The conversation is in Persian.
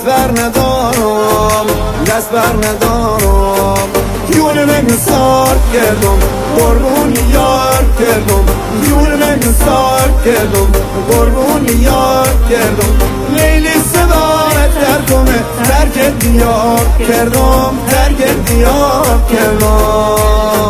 بر ندارم، دست بر ندارم، یولم سار کردم، قربون یار کردم، یولم سار کردم، قربون یار کردم. لیلی صدایت کردم، ترک دیار کردم، ترک دیار کردم.